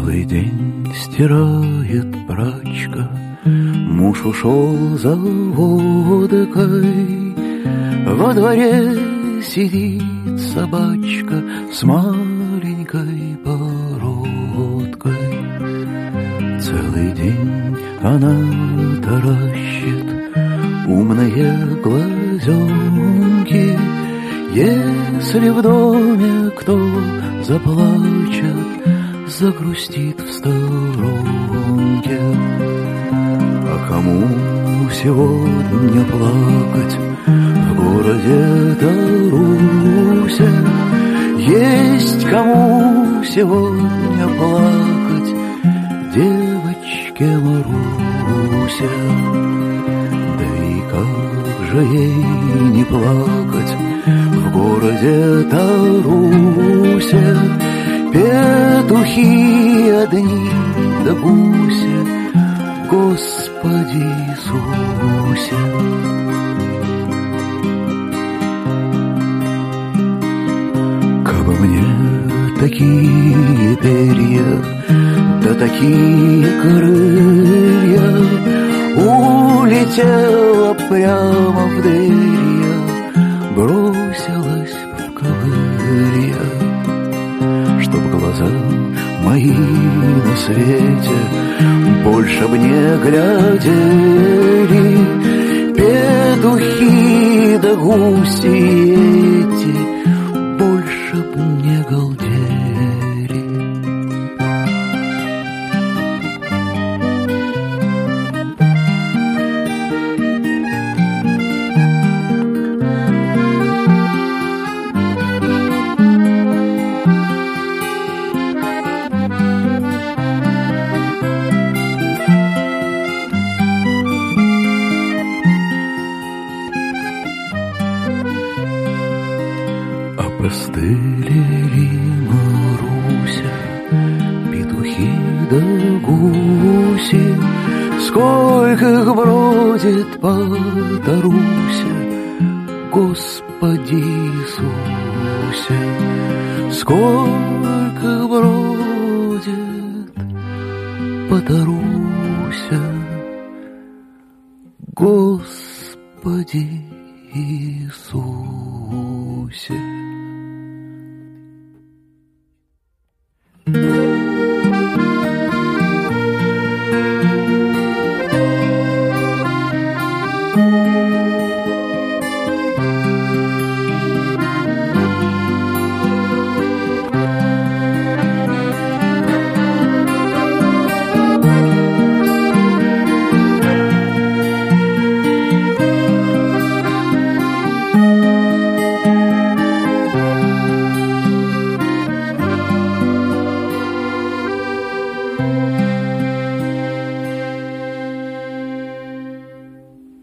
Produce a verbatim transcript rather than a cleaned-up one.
Целый день стирает прачка, муж ушел за водкой. Во дворе сидит собачка с маленькой бородкой. Целый день она таращит умные глазенки. Если в доме кто заплачет, загрустит в сторонке. А кому сегодня плакать в городе-то Русе? Есть кому сегодня плакать девочке Марусе? Да и как же ей не плакать в городе-то Русе? Петухи одни да гуси, Господи Иисусе. Кабы мне такие перья, да такие крылья, улетела прямо в дверь я, бросилась в ковырья. Чтоб глаза мои на свете больше б не глядели, петухи да гуси эти больше б не галдели. Постыли Маруся, петухи да гуси, сколько их бродит по Тарусе, Господи Иисусе, сколько их бродит по Тарусе, Господи Иисусе.